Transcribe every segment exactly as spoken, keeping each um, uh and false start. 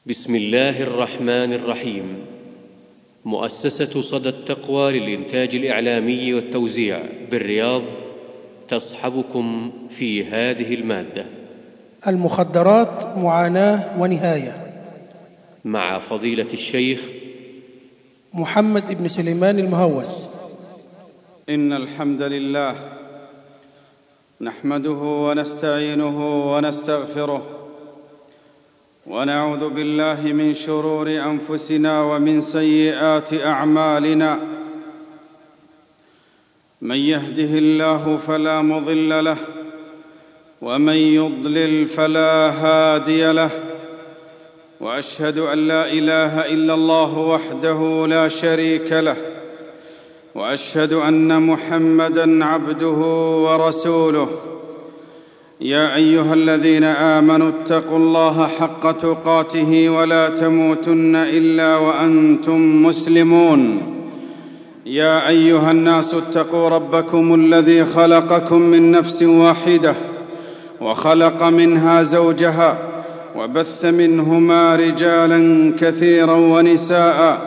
بسم الله الرحمن الرحيم. مؤسسة صدى التقوى للإنتاج الإعلامي والتوزيع بالرياض تصحبكم في هذه المادة: المخدرات معاناة ونهاية، مع فضيلة الشيخ محمد بن سليمان المهوس. إن الحمد لله نحمده ونستعينه ونستغفره، ونعوذ بالله من شرور أنفسنا ومن سيئات أعمالنا. من يهده الله فلا مضل له، ومن يضلل فلا هادي له، وأشهد أن لا إله إلا الله وحده لا شريك له، وأشهد أن محمدًا عبده ورسوله. يا أيها الذين آمنوا اتقوا الله حق تقاته ولا تموتن إلا وأنتم مسلمون. يا أيها الناس اتقوا ربكم الذي خلقكم من نفس واحدة، وخلق منها زوجها، وبث منهما رجالاً كثيراً ونساءً.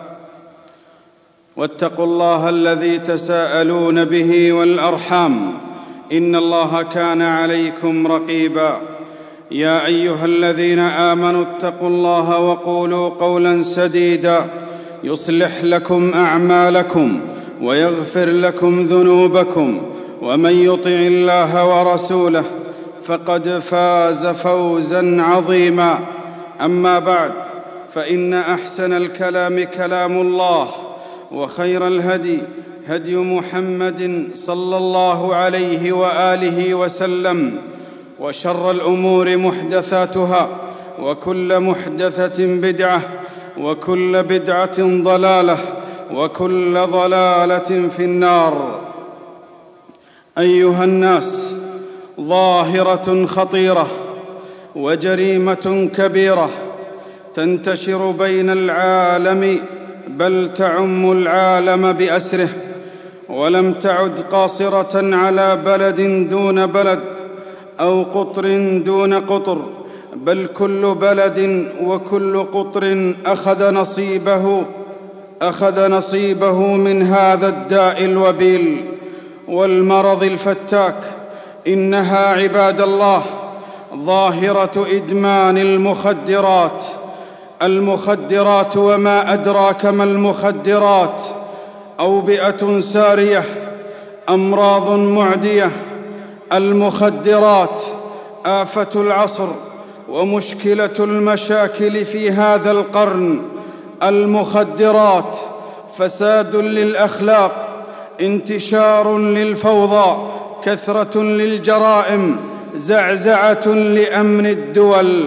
واتقوا الله الذي تساءلون به والأرحام، إن الله كان عليكم رقيبا. يا أيها الذين آمنوا اتقوا الله وقولوا قولا سديدا يصلح لكم أعمالكم ويغفر لكم ذنوبكم، ومن يطع الله ورسوله فقد فاز فوزا عظيما. أما بعد، فإن أحسن الكلام كلام الله، وخير الهدي هدي محمد صلى الله عليه وآله وسلم، وشر الأمور محدثاتها، وكل محدثة بدعة، وكل بدعة ضلالة، وكل ضلالة في النار. أيها الناس، ظاهرة خطيرة وجريمة كبيرة تنتشر بين العالم، بل تعم العالم بأسره، ولم تعد قاصرة على بلد دون بلد أو قطر دون قطر، بل كل بلد وكل قطر أخذ نصيبه أخذ نصيبه من هذا الداء الوبيل والمرض الفتاك. إنها عباد الله ظاهرة إدمان المخدرات. المخدرات، وما أدراك ما المخدرات، أوبئة سارية، أمراض معدية. المخدرات آفة العصر ومشكلة المشاكل في هذا القرن. المخدرات فساد للأخلاق، انتشار للفوضى، كثرة للجرائم، زعزعة لأمن الدول.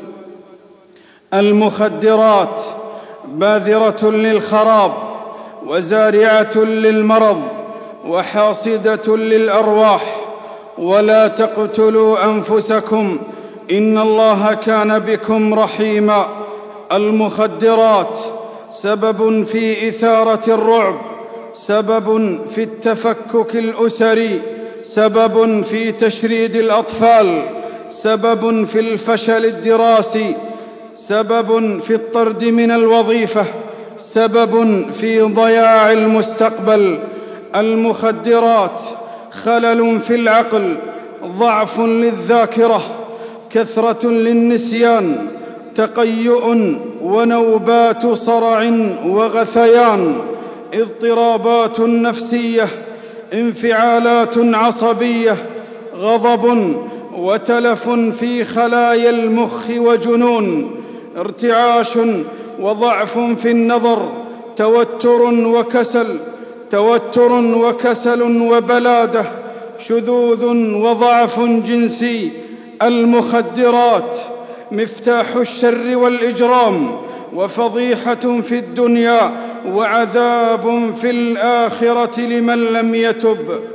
المخدرات باذرة للخراب، وزارعة للمرض، وحاصدة للأرواح. ولا تقتلوا أنفسكم، إن الله كان بكم رحيما. المخدرات سبب في إثارة الرعب، سبب في التفكك الأسري، سبب في تشريد الأطفال، سبب في الفشل الدراسي، سبب في الطرد من الوظيفة، سبب في ضياع المستقبل. المخدرات خلل في العقل، ضعف للذاكرة، كثرة للنسيان، تقيؤ ونوبات صرع وغثيان، اضطرابات نفسية، انفعالات عصبية، غضب وتلف في خلايا المخ وجنون، ارتعاش وضعف في النظر، توتر وكسل توتر وكسل وبلادة، شذوذ وضعف جنسي. المخدرات مفتاح الشر والإجرام، وفضيحة في الدنيا، وعذاب في الآخرة لمن لم يتب.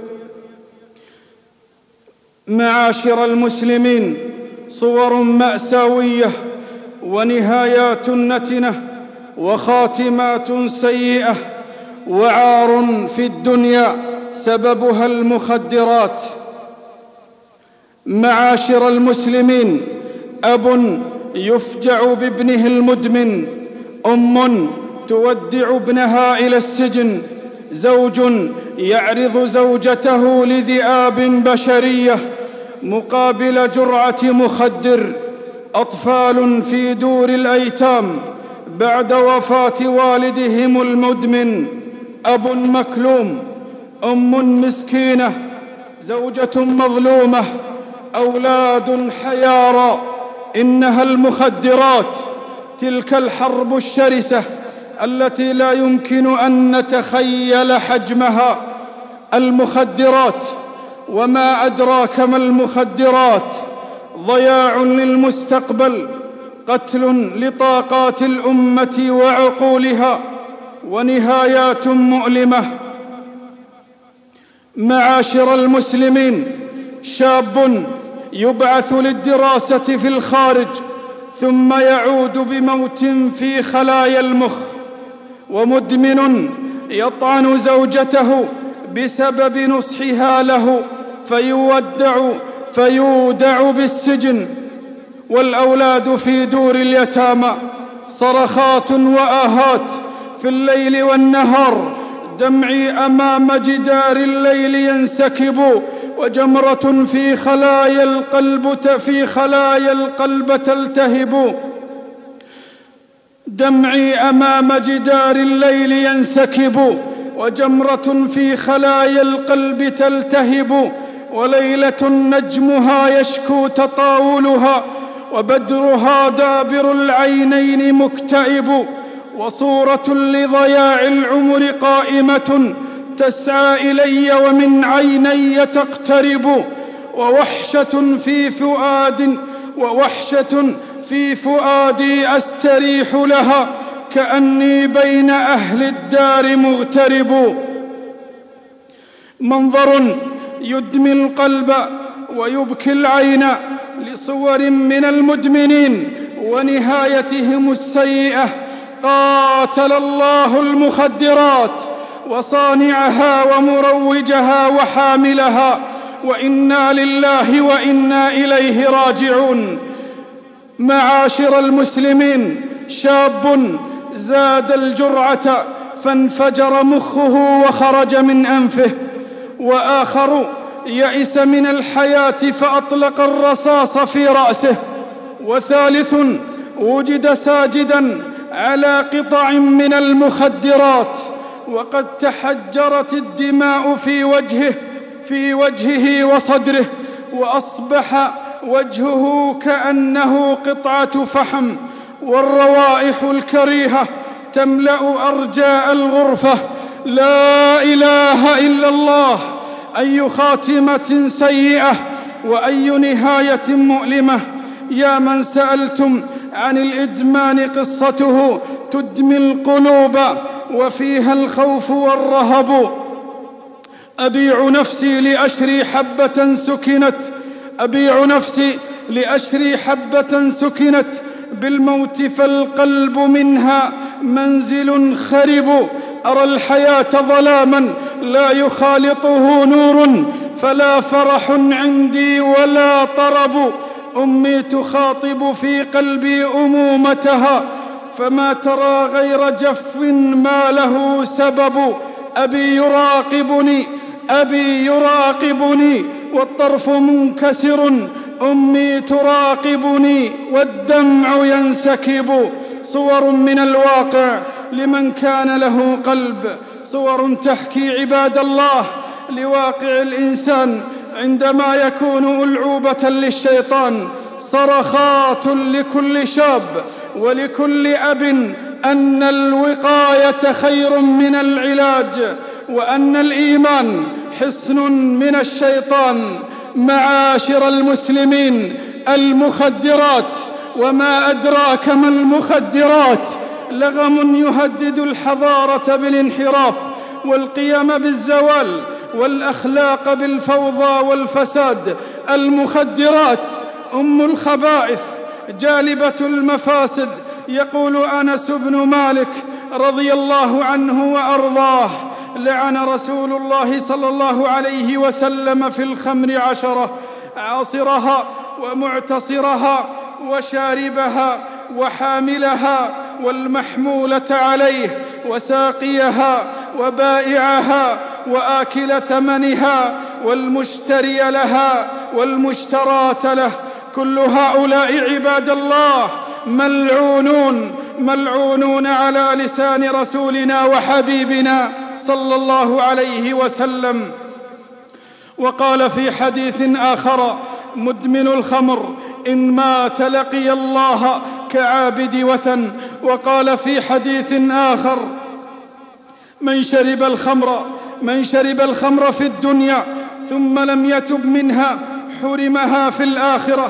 معاشر المسلمين، صور مأساوية ونهايات نتنة وخاتمات سيئة وعار في الدنيا سببها المخدرات. معاشر المسلمين، أب يفجع بابنه المدمن، أم تودع ابنها إلى السجن، زوج يعرض زوجته لذئاب بشرية مقابل جرعة مخدر، أطفال في دور الأيتام بعد وفاة والدهم المدمن، أب مكلوم، أم مسكينة، زوجة مظلومة، أولاد حيارى. إنها المخدرات، تلك الحرب الشرسة التي لا يمكن أن نتخيل حجمها. المخدرات، وما أدراك ما المخدرات، ضياع للمستقبل، قتل لطاقات الأمة وعقولها، ونهايات مؤلمة. معاشر المسلمين، شاب يبعث للدراسة في الخارج ثم يعود بموت في خلايا المخ، ومدمن يطعن زوجته بسبب نصحها له فيودع فيودع بالسجن، والأولاد في دور اليتامى، صرخات وآهات في الليل والنهار، دمعي أمام جدار الليل ينسكب، وجمرة في خلايا القلب في خلايا القلب تلتهب. دمعي أمام جدار الليل ينسكب، وجمرة في خلايا القلب تلتهب، وليلة نجمها يشكو تطاولها، وبدرها دابر العينين مكتئب، وصورة لضياع العمر قائمة تسعى إلي ومن عيني تقترب، ووحشة في فؤاد ووحشة في فؤادي أستريح لها، كأني بين أهل الدار مغترب. منظر يدمي القلب ويبكي العين لصور من المدمنين ونهايتهم السيئة. قاتل الله المخدرات وصانعها ومروجها وحاملها، وإنا لله وإنا إليه راجعون. معاشر المسلمين، شاب زاد الجرعة فانفجر مخه وخرج من أنفه، وآخر يئس من الحياة فأطلق الرصاص في رأسه، وثالث وجد ساجدا على قطع من المخدرات وقد تحجرت الدماء في وجهه في وجهه وصدره، وأصبح وجهه كأنه قطعة فحم، والروائح الكريهة تملأ أرجاء الغرفة. لا إله إلا الله، أي خاتمة سيئة وأي نهاية مؤلمة. يا من سألتم عن الإدمان، قصته تدمي القلوب وفيها الخوف والرهب. أبيع نفسي لأشري حبة سكنت أبيع نفسي لأشري حبة سكنت بالموت، فالقلب منها منزل خرب. أرى الحياة ظلاما لا يخالطه نور، فلا فرح عندي ولا طرب. أمي تخاطب في قلبي أمومتها، فما ترى غير جف ما له سبب. أبي يراقبني أبي يراقبني والطرف منكسر، أمي تراقبني والدمع ينسكب. صور من الواقع لمن كان له قلب، صور تحكي عباد الله لواقع الإنسان عندما يكون ألعوبة للشيطان. صرخات لكل شاب ولكل أب أن الوقاية خير من العلاج، وأن الإيمان حصن من الشيطان. معاشر المسلمين، المخدرات، وما أدراك ما المخدرات، لغم يهدد الحضارة بالانحراف، والقيم بالزوال، والأخلاق بالفوضى والفساد. المخدرات أم الخبائث، جالبة المفاسد. يقول أنس بن مالك رضي الله عنه وأرضاه: لعن رسول الله صلى الله عليه وسلم في الخمر عشرة: عاصرها ومعتصرها وشاربها وحاملها والمحمولة عليه وساقيها وبائعها وآكل ثمنها والمشتري لها والمشتراة له، كل هؤلاء عباد الله ملعونون ملعونون على لسان رسولنا وحبيبنا صلى الله عليه وسلم. وقال في حديث آخر: مدمن الخمر إن مات لقي الله كعابد وثن. وقال في حديث آخر: من شرب الخمر من شرب الخمر في الدنيا ثم لم يتب منها حرمها في الآخرة.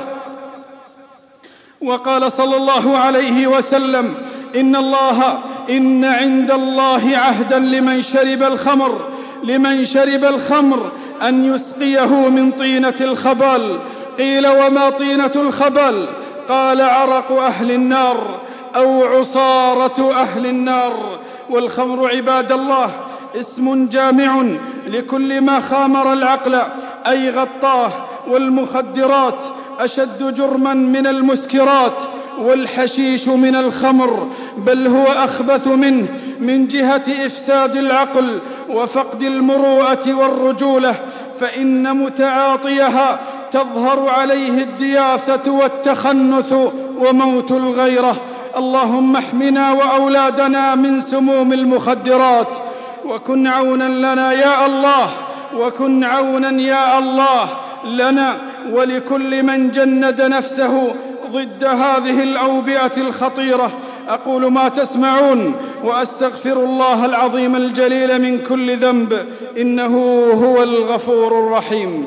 وقال صلى الله عليه وسلم: إن الله إن عند الله عهدا لمن شرب الخمر لمن شرب الخمر أن يسقيه من طينة الخبال. قيل: وما طينة الخبال؟ قال: عرق أهل النار أو عصارة أهل النار. والخمر عباد الله اسم جامع لكل ما خامر العقل أي غطاه، والمخدرات أشد جرما من المسكرات، والحشيش من الخمر بل هو أخبث منه من جهة إفساد العقل وفقد المروءة والرجولة، فإن متعاطيها تظهر عليه الدياثة والتخنث وموت الغيرة. اللهم احمنا وأولادنا من سموم المخدرات، وكن عونا لنا يا الله وكن عونا يا الله لنا ولكل من جند نفسه ضد هذه الأوبئة الخطيرة. أقول ما تسمعون وأستغفر الله العظيم الجليل من كل ذنب، إنه هو الغفور الرحيم.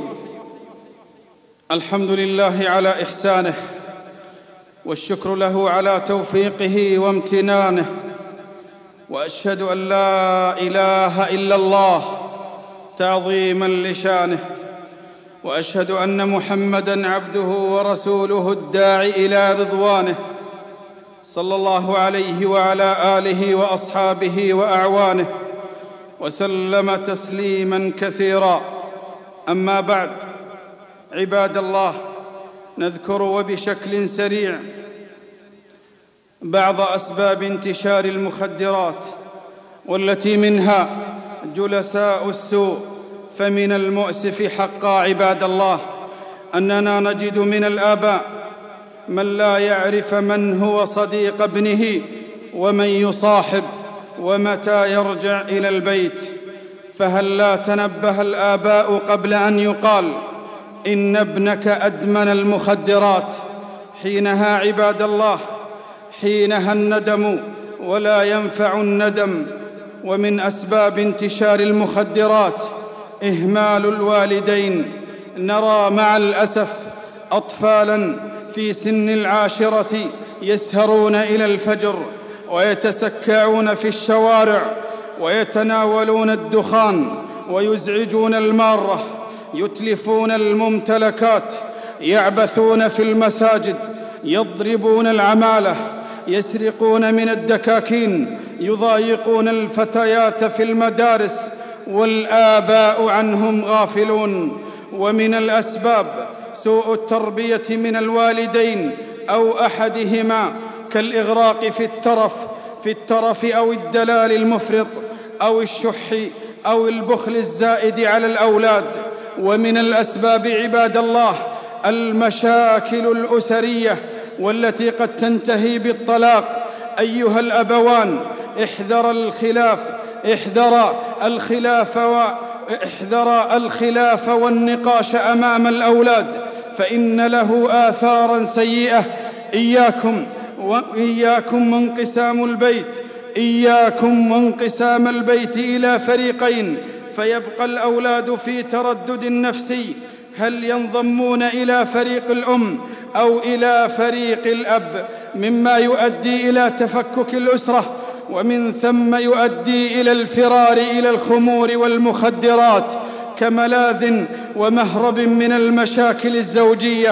الحمد لله على إحسانه، والشكر له على توفيقه وامتنانه، وأشهد أن لا إله إلا الله تعظيما لشانه، وأشهد أن محمدًا عبده ورسوله الداعي إلى رضوانه، صلى الله عليه وعلى آله وأصحابه وأعوانه وسلم تسليماً كثيراً. أما بعد، عباد الله، نذكر وبشكل سريع بعض أسباب انتشار المخدرات، والتي منها جلساء السوء. فمن المؤسف حقا عباد الله أننا نجد من الآباء من لا يعرف من هو صديق ابنه ومن يصاحب ومتى يرجع إلى البيت. فهل لا تنبه الآباء قبل أن يقال إن ابنك أدمن المخدرات؟ حينها عباد الله حينها الندم ولا ينفع الندم. ومن أسباب انتشار المخدرات إهمال الوالدين. نرى مع الأسف أطفالاً في سن العاشرة يسهرون إلى الفجر ويتسكعون في الشوارع ويتناولون الدخان ويزعجون المارة، يتلفون الممتلكات، يعبثون في المساجد، يضربون العمالة، يسرقون من الدكاكين، يضايقون الفتيات في المدارس، والآباء عنهم غافلون. ومن الأسباب سوء التربية من الوالدين أو أحدهما، كالإغراق في الترف في الترف أو الدلال المفرط أو الشح أو البخل الزائد على الأولاد. ومن الأسباب عباد الله المشاكل الأسرية، والتي قد تنتهي بالطلاق. أيها الأبوان، احذر الخلاف احذر الخلاف واحذر الخلاف والنقاش أمام الأولاد، فإن له آثاراً سيئة. إياكم وإياكم وانقسام البيت إياكم وانقسام البيت إلى فريقين، فيبقى الأولاد في تردد نفسي: هل ينضمون إلى فريق الأم أو إلى فريق الأب، مما يؤدي إلى تفكك الأسرة، ومن ثم يؤدي إلى الفرار إلى الخمور والمخدرات كملاذ ومهرب من المشاكل الزوجية.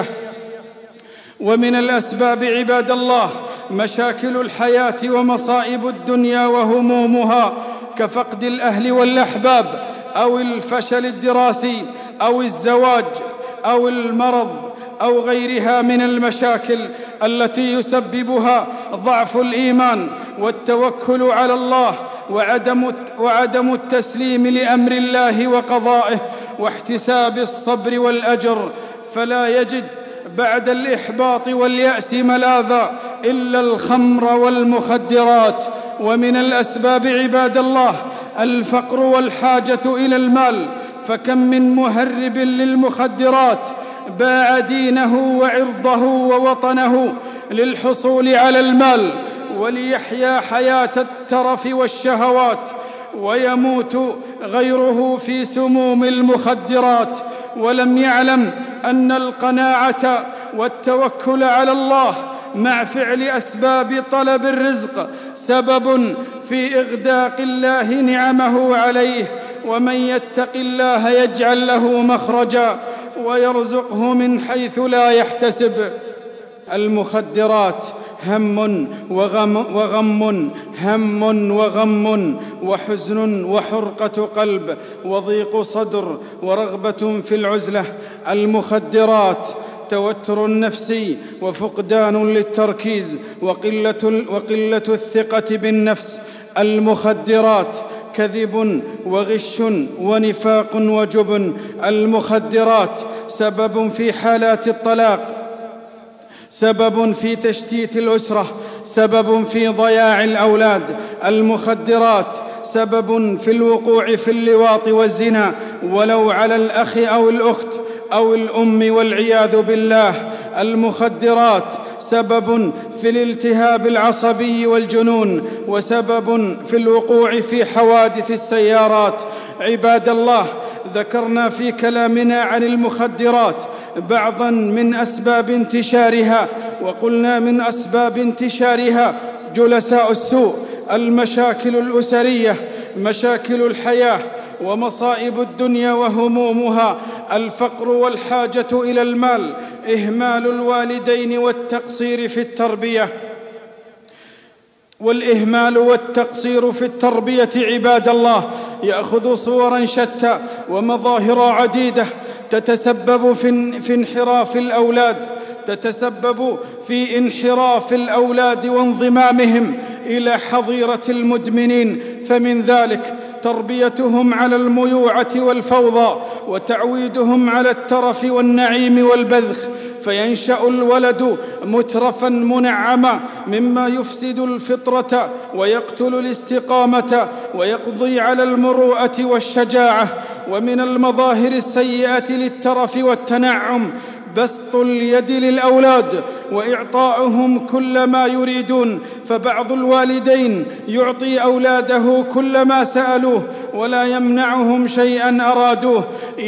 ومن الأسباب عباد الله مشاكل الحياة ومصائب الدنيا وهمومها، كفقد الأهل والأحباب أو الفشل الدراسي أو الزواج أو المرض أو غيرها من المشاكل التي يسببها ضعف الإيمان والتوكل على الله وعدم وعدم التسليم لأمر الله وقضائه واحتساب الصبر والأجر، فلا يجد بعد الإحباط واليأس ملاذا إلا الخمر والمخدرات. ومن الأسباب عباد الله الفقر والحاجة إلى المال، فكم من مهرب للمخدرات باع دينه وعرضه ووطنه للحصول على المال وليحيا حياة الترف والشهوات، ويموت غيره في سموم المخدرات ولم يعلم أن القناعة والتوكل على الله مع فعل أسباب طلب الرزق سبب في إغداق الله نعمه عليه، ومن يتق الله يجعل له مخرجا ويرزقه من حيث لا يحتسب. المخدرات هم وغم, وغم هم وغم وحزن وحرقة قلب وضيق صدر ورغبة في العزلة. المخدرات توتر نفسي وفقدان للتركيز وقلة, وقلة الثقة بالنفس. المخدرات كذب وغش ونفاق وجبن. المخدرات سبب في حالات الطلاق، سبب في تشتيت الأسرة، سبب في ضياع الأولاد. المخدرات سبب في الوقوع في اللواط والزنا ولو على الأخ أو الأخت أو الأم والعياذ بالله. المخدرات سبب في الالتهاب العصبي والجنون، وسبب في الوقوع في حوادث السيارات. عباد الله، ذكرنا في كلامنا عن المخدرات بعضا من أسباب انتشارها، وقلنا من أسباب انتشارها جلساء السوء، المشاكل الأسرية، مشاكل الحياة ومصائب الدنيا وهمومها، الفقر والحاجة إلى المال، إهمال الوالدين والتقصير في التربية والإهمال والتقصير في التربية عباد الله يأخذ صورا شتى ومظاهر عديدة تتسبب في انحراف الأولاد تتسبب في انحراف الأولاد وانضمامهم إلى حظيرة المدمنين. فمن ذلك تربيتهم على الميوعة والفوضى، وتعويدهم على الترف والنعيم والبذخ، فينشأ الولد مترفا منعما مما يفسد الفطرة ويقتل الاستقامة ويقضي على المروءة والشجاعة. ومن المظاهر السيئة للترف والتنعم بسط اليد للأولاد وإعطاؤهم كل ما يريدون، فبعض الوالدين يعطي أولاده كل ما سألوه ولا يمنعهم شيئا أرادوه،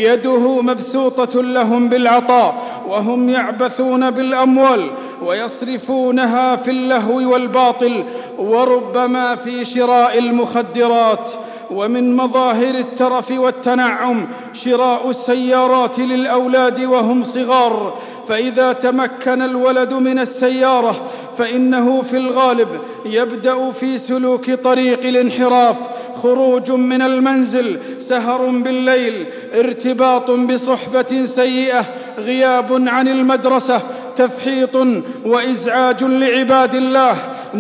يده مبسوطة لهم بالعطاء وهم يعبثون بالأموال ويصرفونها في اللهو والباطل وربما في شراء المخدرات. ومن مظاهر الترف والتنعم شراء السيارات للأولاد وهم صغار، فإذا تمكن الولد من السيارة فإنه في الغالب يبدأ في سلوك طريق الانحراف، خروج من المنزل، سهر بالليل، ارتباط بصحبة سيئة، غياب عن المدرسة، تفحيط وإزعاج لعباد الله،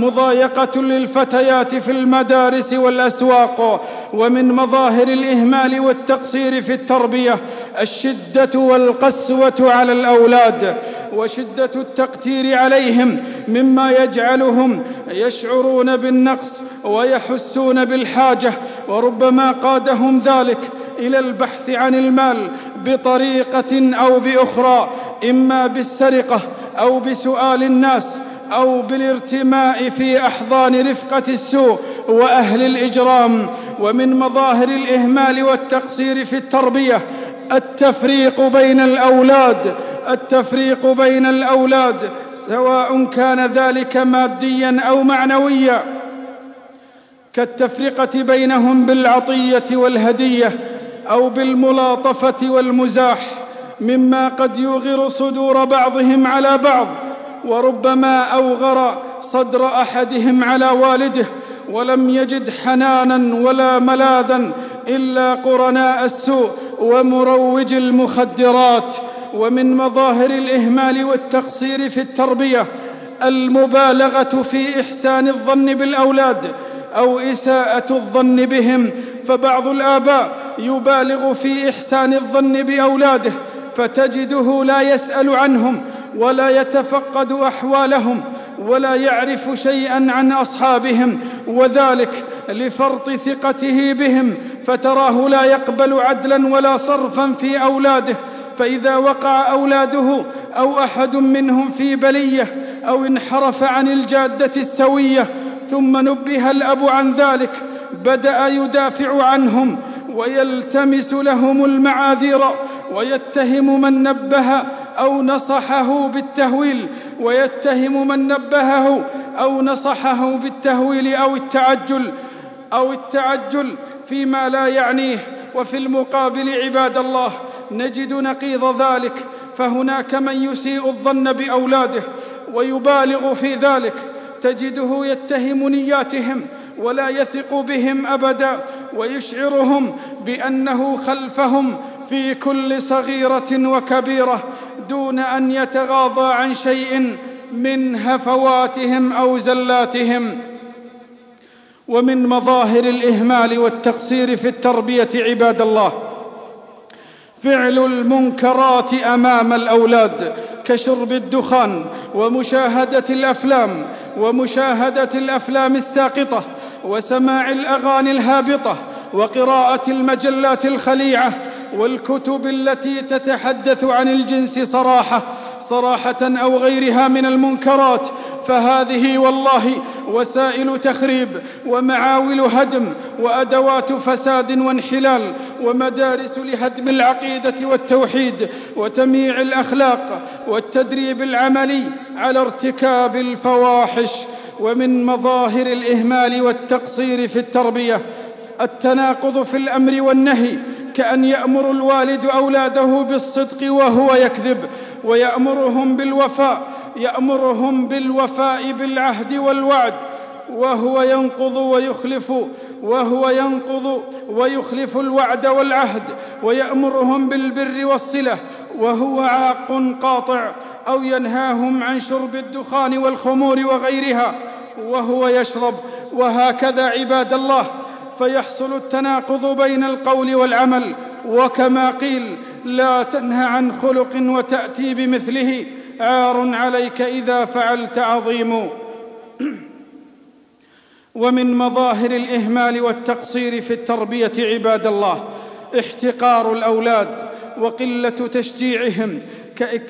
مضايقة للفتيات في المدارس والأسواق. ومن مظاهر الإهمال والتقصير في التربية الشدة والقسوة على الأولاد وشدة التقتير عليهم، مما يجعلهم يشعرون بالنقص ويحسون بالحاجة، وربما قادهم ذلك إلى البحث عن المال بطريقة أو بأخرى، إما بالسرقة أو بسؤال الناس أو بالارتماء في أحضان رفقة السوء وأهل الإجرام. ومن مظاهر الإهمال والتقصير في التربية التفريق بين الأولاد التفريق بين الأولاد سواء كان ذلك ماديا أو معنويا، كالتفرقة بينهم بالعطية والهدية أو بالملاطفة والمزاح، مما قد يوغر صدور بعضهم على بعض، وربما أوغر صدر أحدهم على والده ولم يجد حنانا ولا ملاذا إلا قرناء السوء ومروج المخدرات. ومن مظاهر الإهمال والتقصير في التربية المبالغة في إحسان الظن بالأولاد أو إساءة الظن بهم. فبعض الآباء يبالغ في إحسان الظن بأولاده، فتجده لا يسأل عنهم ولا يتفقد أحوالهم ولا يعرف شيئا عن أصحابهم، وذلك لفرط ثقته بهم، فتراه لا يقبل عدلا ولا صرفا في أولاده. فإذا وقع أولاده أو أحد منهم في بلية أو انحرف عن الجادة السوية ثم نبه الأب عن ذلك، بدأ يدافع عنهم ويلتمس لهم المعاذير، ويتهم من نبه أو نصحه بالتهويل ويتهم من نبهه أو نصحه بالتهويل أو التعجل أو التعجل فيما لا يعنيه. وفي المقابل عباد الله نجد نقيض ذلك، فهناك من يسيء الظن بأولاده ويبالغ في ذلك، تجده يتهم نياتهم ولا يثق بهم أبدا، ويشعرهم بأنه خلفهم في كل صغيرة وكبيرة دون أن يتغاضى عن شيء من هفواتهم أو زلاتهم. ومن مظاهر الإهمال والتقصير في التربية عباد الله فعل المنكرات أمام الأولاد، كشرب الدخان ومشاهدة الأفلام ومشاهدة الأفلام الساقطة وسماع الأغاني الهابطة وقراءة المجلات الخليعة والكتب التي تتحدث عن الجنس صراحة صراحة أو غيرها من المنكرات. فهذه والله وسائل تخريب ومعاول هدم وأدوات فساد وانحلال ومدارس لهدم العقيدة والتوحيد وتمييع الأخلاق والتدريب العملي على ارتكاب الفواحش. ومن مظاهر الإهمال والتقصير في التربية التناقض في الأمر والنهي، كأن يأمر الوالد أولاده بالصدق وهو يكذب، ويأمرهم بالوفاء يأمرهم بالوفاء بالعهد والوعد وهو ينقض ويخلف وهو ينقض ويخلف الوعد والعهد، ويأمرهم بالبر والصلة وهو عاق قاطع، أو ينهاهم عن شرب الدخان والخمور وغيرها وهو يشرب، وهكذا عباد الله. فيحصل التناقض بين القول والعمل، وكما قيل لا تنهى عن خلق وتأتي بمثله، عار عليك إذا فعلت عظيم. ومن مظاهر الإهمال والتقصير في التربية عباد الله احتقار الأولاد وقلة تشجيعهم كإك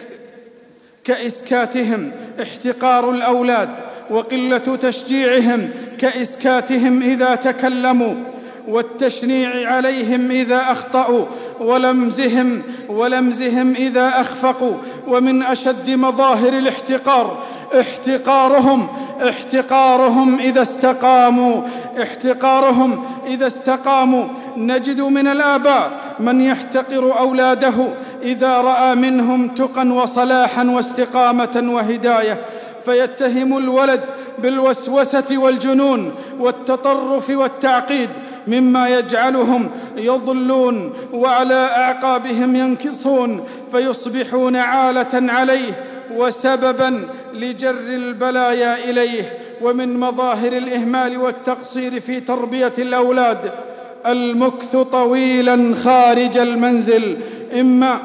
كإسكاتهم احتقار الأولاد وقلة تشجيعهم كإسكاتهم إذا تكلموا، والتشنيع عليهم إذا أخطأوا، ولمزهم ولمزهم إذا أخفقوا. ومن أشد مظاهر الاحتقار احتقارهم احتقارهم إذا استقاموا احتقارهم إذا استقاموا. نجد من الآباء من يحتقر أولاده إذا رأى منهم تقى وصلاحا واستقامة وهداية، فيتهم الولد بالوسوسة والجنون والتطرف والتعقيد، مما يجعلهم يضلون وعلى أعقابهم ينكصون، فيصبحون عالة عليه وسببا لجر البلايا إليه. ومن مظاهر الإهمال والتقصير في تربية الأولاد المكث طويلا خارج المنزل، إما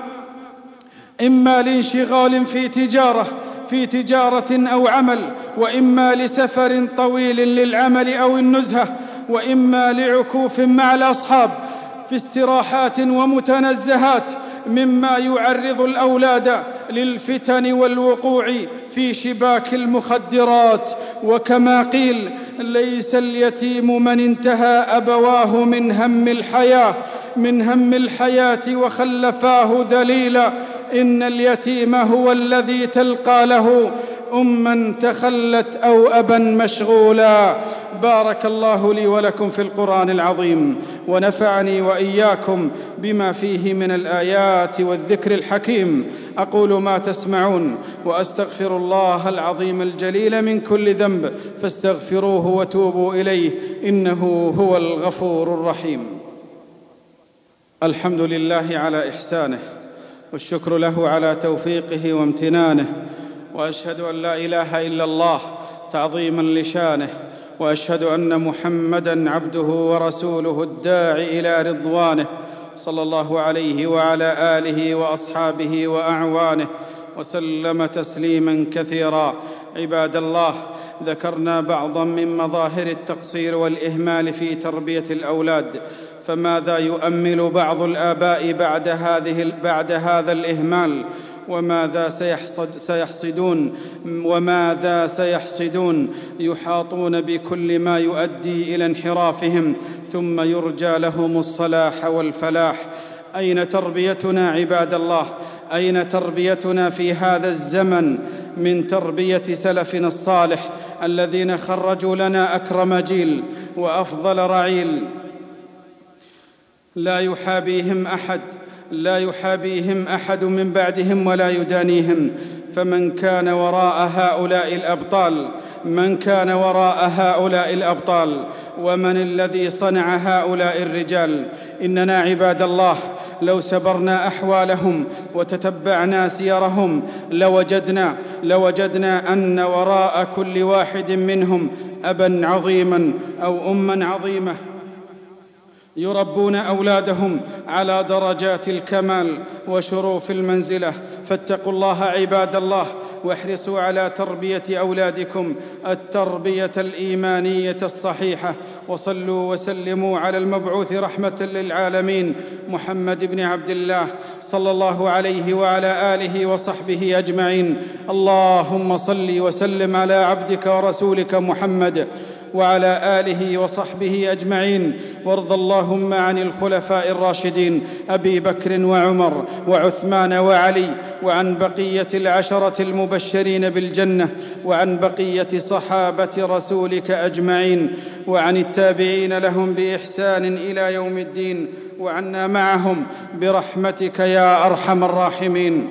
إما لانشغال في تجارة في تجارة أو عمل، وإما لسفر طويل للعمل أو النزهة، وإما لعكوف مع الأصحاب في استراحات ومتنزهات، مما يعرض الأولاد للفتن والوقوع في شباك المخدرات. وكما قيل ليس اليتيم من انتهى أبواه من هم الحياة من هم الحياة وخلفاه ذليلا، إن اليتيم هو الذي تلقى له أما تخلت أو أبا مشغولا. بارك الله لي ولكم في القرآن العظيم، ونفعني وإياكم بما فيه من الآيات والذكر الحكيم. أقول ما تسمعون وأستغفر الله العظيم الجليل من كل ذنب، فاستغفروه وتوبوا إليه، إنه هو الغفور الرحيم. الحمد لله على إحسانه، والشكر له على توفيقه وامتنانه، وأشهد أن لا إله إلا الله تعظيما لشانه، وأشهد أن محمدًا عبده ورسوله الداعي إلى رضوانه، صلى الله عليه وعلى آله وأصحابه وأعوانه وسلم تسليما كثيرا. عباد الله، ذكرنا بعضا من مظاهر التقصير والإهمال في تربية الأولاد، فماذا يؤمل بعض الآباء بعد, هذه بعد هذا الإهمال؟ وماذا سيحصد سيحصدون وماذا سيحصدون يحاطون بكل ما يؤدي إلى انحرافهم، ثم يرجى لهم الصلاح والفلاح. أين تربيتنا عباد الله؟ أين تربيتنا في هذا الزمن من تربية سلفنا الصالح الذين خرجوا لنا أكرم جيل وأفضل رعيل؟ لا يحابيهم أحد لا يحابيهم أحد من بعدهم ولا يدانيهم. فمن كان وراء هؤلاء الأبطال من كان وراء هؤلاء الأبطال ومن الذي صنع هؤلاء الرجال؟ إننا عباد الله لو سبرنا أحوالهم وتتبعنا سيرهم لوجدنا, لوجدنا أن وراء كل واحد منهم أبا عظيما أو أما عظيمة يربون أولادهم على درجات الكمال وشروف المنزلة. فاتقوا الله عباد الله، واحرصوا على تربية أولادكم التربية الإيمانية الصحيحة، وصلوا وسلموا على المبعوث رحمة للعالمين محمد بن عبد الله صلى الله عليه وعلى آله وصحبه أجمعين. اللهم صل وسلم على عبدك ورسولك محمد وعلى آله وصحبه أجمعين، وارض اللهم عن الخلفاء الراشدين أبي بكر وعمر وعثمان وعلي، وعن بقية العشرة المبشرين بالجنة، وعن بقية صحابة رسولك أجمعين، وعن التابعين لهم بإحسان إلى يوم الدين، وعنا معهم برحمتك يا أرحم الراحمين.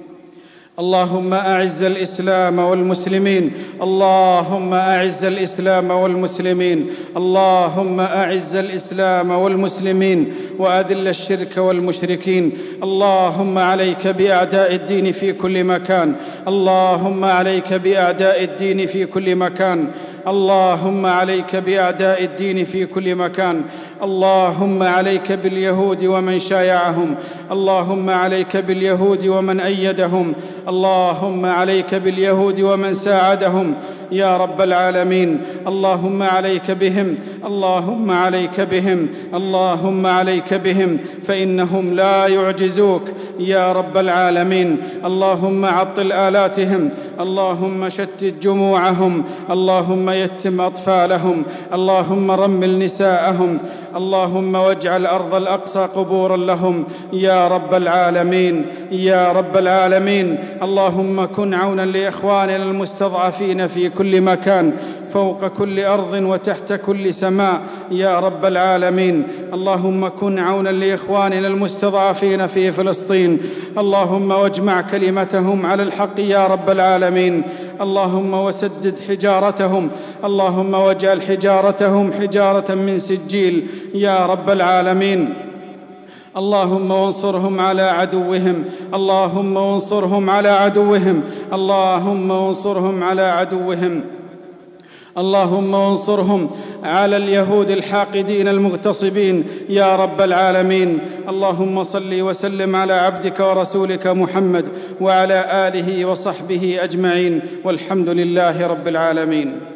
اللهم أعز الإسلام والمسلمين اللهم أعز الإسلام والمسلمين اللهم أعز الإسلام والمسلمين وأذل الشرك والمشركين. اللهم عليك بأعداء الدين في كل مكان اللهم عليك بأعداء الدين في كل مكان اللهم عليك بأعداء الدين في كل مكان اللهم عليك باليهود ومن شايعهم اللهم عليك باليهود ومن أيدهم اللهم عليك باليهود ومن ساعدهم يا رب العالمين. اللهم عليك بهم اللهم عليك بهم اللهم عليك بهم فإنهم لا يعجزوك يا رب العالمين. اللهم عطل آلاتهم اللهم شتت جموعهم اللهم يتم أطفالهم اللهم رمل نساءهم اللهم واجعل أرض الأقصى قبورا لهم يا رب العالمين يا رب العالمين. اللهم كن عونا لإخواننا المستضعفين في كل مكان فوق كل أرض وتحت كل سماء يا رب العالمين. اللهم كن عونا لإخواننا المستضعفين في فلسطين اللهم واجمع كلمتهم على الحق يا رب العالمين. اللهم وسدد حجارتهم اللهم واجعل حجارتهم حجارة من سجيل يا رب العالمين. اللهم وانصرهم على عدوهم اللهم وانصرهم على عدوهم اللهم وانصرهم على عدوهم اللهم وانصرهم على اليهود الحاقدين المغتصبين يا رب العالمين. اللهم صل وسلم على عبدك ورسولك محمد وعلى آله وصحبه أجمعين، والحمد لله رب العالمين.